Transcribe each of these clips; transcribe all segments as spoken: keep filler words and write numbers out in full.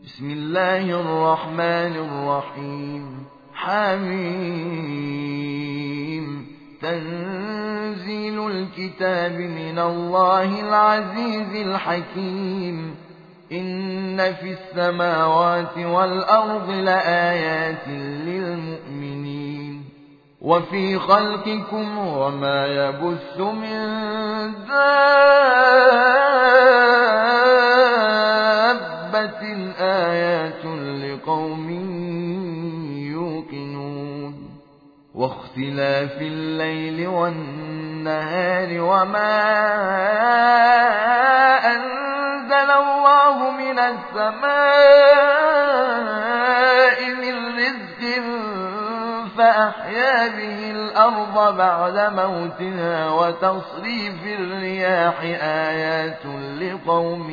بسم الله الرحمن الرحيم. حميم. تنزيل الكتاب من الله العزيز الحكيم. إن في السماوات والأرض لآيات للمؤمنين وفي خلقكم وما يبث من دابة آيات لقوم يوقنون واختلاف الليل والنهار وما أنزل الله من السماء من رزق فأحيا به الأرض بعد موتها وتصريف الرياح آيات لقوم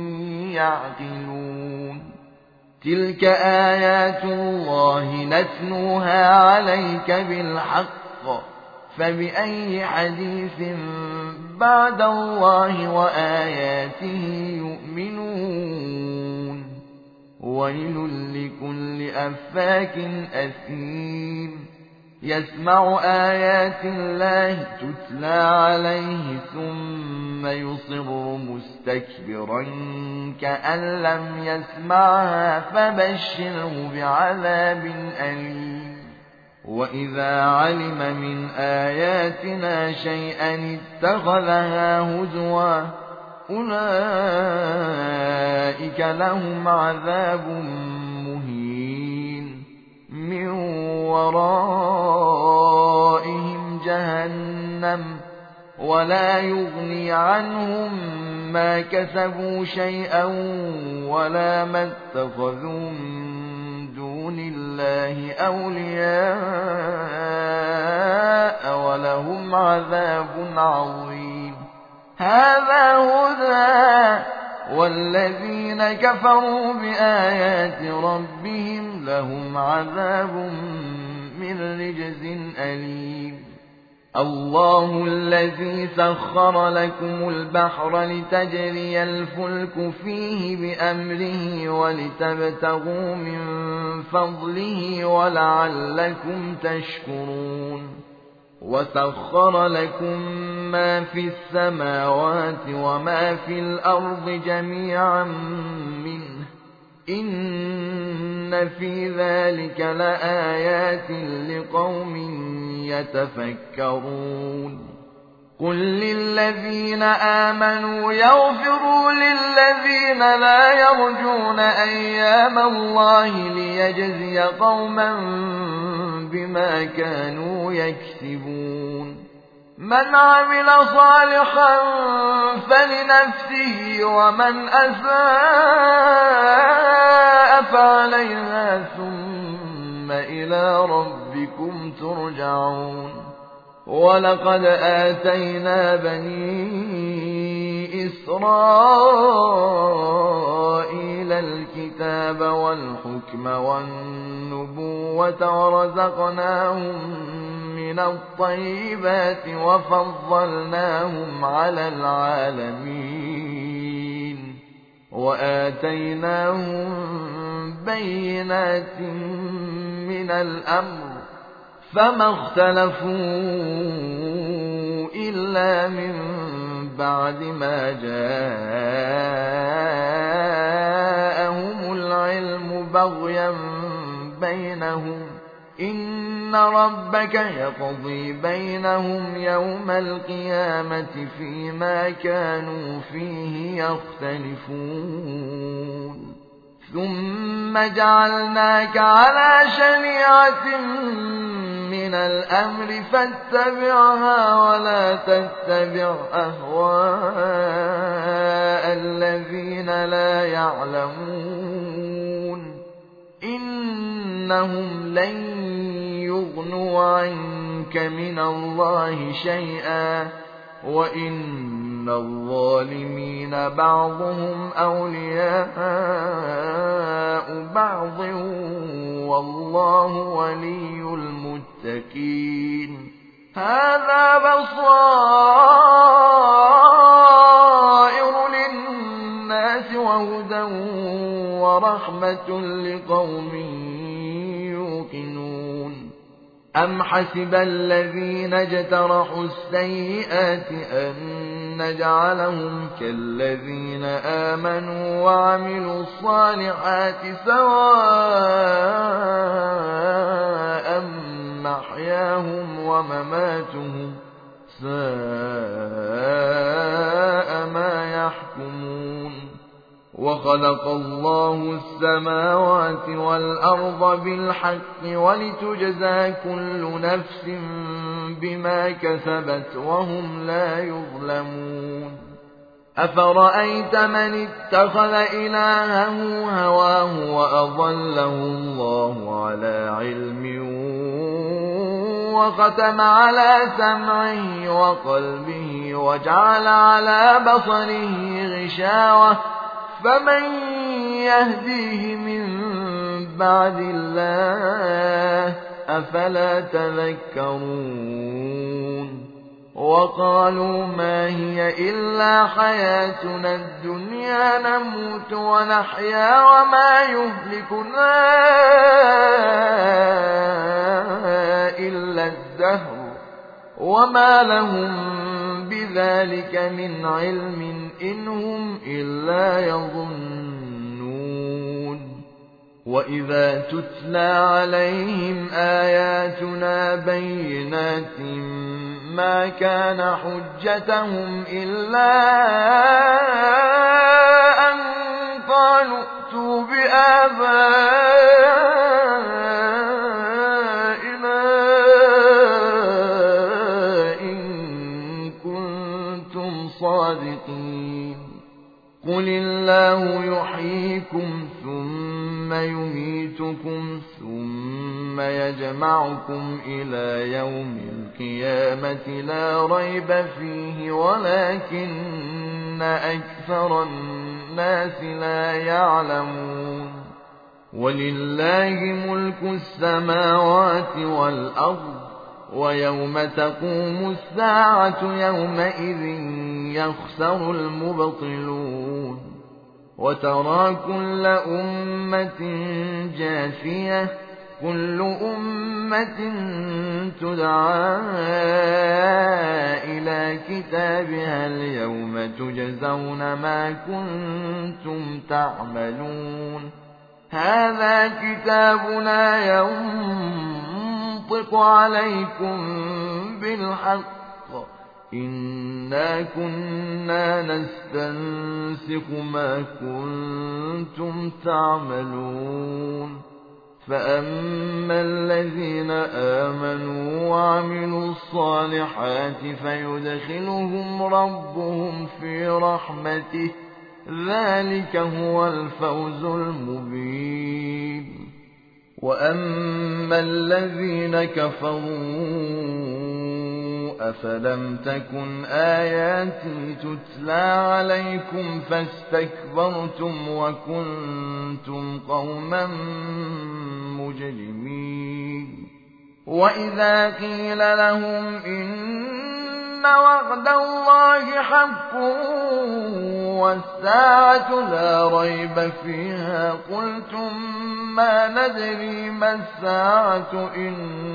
يعقلون. تلك آيات الله نتلوها عليك بالحق فبأي حديث بعد الله وآياته يؤمنون. ويل لكل أفاك أثيم يسمع آيات الله تتلى عليه ثم يصر مستكبرا كأن لم يسمعها فبشره بعذاب أليم. وإذا علم من آياتنا شيئا اتخذها هزوا أولئك لهم عذاب مهين من ورائهم جهنم ولا يغني عنهم ما كسبوا شيئا ولا ما اتخذوا من دون الله أولياء ولهم عذاب عظيم. هذا هدى والذين كفروا بآيات ربهم لهم عذاب من رجز أليم. الله الذي سخر لكم البحر لتجري الفلك فيه بأمره ولتبتغوا من فضله ولعلكم تشكرون. وسخر لكم ما في السماوات وما في الأرض جميعا منه إن في ذلك لآيات لقوم يتفكرون. قل للذين آمنوا يغفروا للذين لا يرجون أيام الله ليجزي قوما بما كانوا يكسبون. من عمل صالحا فلنفسه ومن أساء فعليها ثم إلى ربكم ترجعون. ولقد آتينا بني إسرائيل الكتاب والحكم والنبوة ورزقناهم من الطيبات وفضلناهم على العالمين وآتيناهم بينات من الأمر فما اختلفوا إلا من بعد ما جاءهم العلم بغيا بينهم إن ربك يقضي بينهم يوم القيامة فيما كانوا فيه يختلفون. ثم جعلناك على شريعة من الأمر فاتبعها ولا تتبع أهواء الذين لا يعلمون إنهم لن يغنوا عنك من الله شيئا وإن الظالمين بعضهم أولياء بعض والله ولي المتقين. هذا بصائر للناس وهدى ورحمة لقوم يوقنون أم حسب الذين اجترحوا السيئات أن نجعلهم كالذين آمنوا وعملوا الصالحات سواء محياهم ومماتهم ساء ما يحكمون وخلق الله السماوات والأرض بالحق ولتجزى كل نفس بما كسبت وهم لا يظلمون أفرأيت من اتخذ إلهه هواه وأضله الله على علم وختم على سمعه وقلبه وجعل على بصره غشاوة فمن يهديه من بعد الله أفلا تذكرون وقالوا ما هي إلا حياتنا الدنيا نموت ونحيا وما يهلكنا إلا الدهر وما لهم بذلك من علم إن هم إلا يظنون وإذا تتلى عليهم آياتنا بينات ما كان حجتهم إلا أن قالوا ائتوا بآبائنا إن كنتم صادقين قل الله يحييكم ثم يميتكم ثم يجمعكم إلى يوم القيامة لا ريب فيه ولكن أكثر الناس لا يعلمون ولله ملك السماوات والأرض ويوم تقوم الساعة يومئذ يخسر المبطلون وترى كل أمة جاثية كل أمة تدعى إلى كتابها اليوم تجزون ما كنتم تعملون هذا كتابنا ينطق عليكم بالحق إنا كنا نستنسخ ما كنتم تعملون فأما الذين آمنوا وعملوا الصالحات فيدخلهم ربهم في رحمته ذلك هو الفوز المبين وأما الذين كفروا أفلم تكن آياتي تتلى عليكم فاستكبرتم وكنتم قوما مجرمين وإذا قيل لهم إن وعد الله حق والساعة لا ريب فيها قلتم ما ندري ما الساعة إن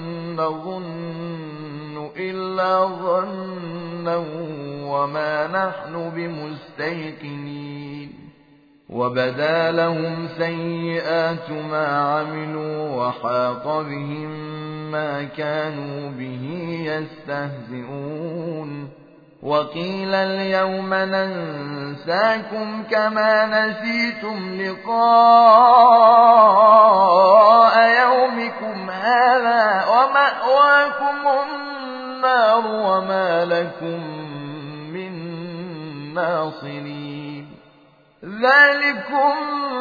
نظن إلا ظنا وما نحن بمستيقنين وبدا لهم سيئات ما عملوا وحاق بهم ما كانوا به يستهزئون وقيل اليوم ننساكم كما نسيتم لقاء يومكم هذا ومأواكم النار وما لكم من ناصرين ذلكم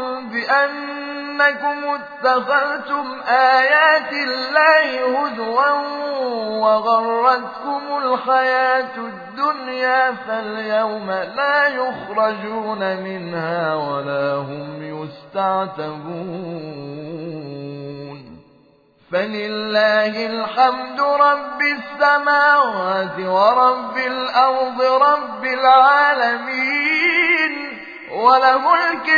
بأنكم اتخذتم آيات الله هزوا وغرتكم الحياة الدنيا فاليوم لا يخرجون منها ولا هم يستعتبون فلله الحمد رب السماوات ورب الأرض رب العالمين وله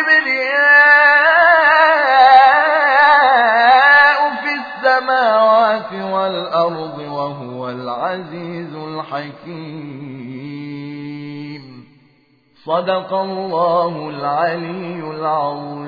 الكبرياء في السماوات والأرض وهو العزيز الحكيم. صدق الله العلي العظيم.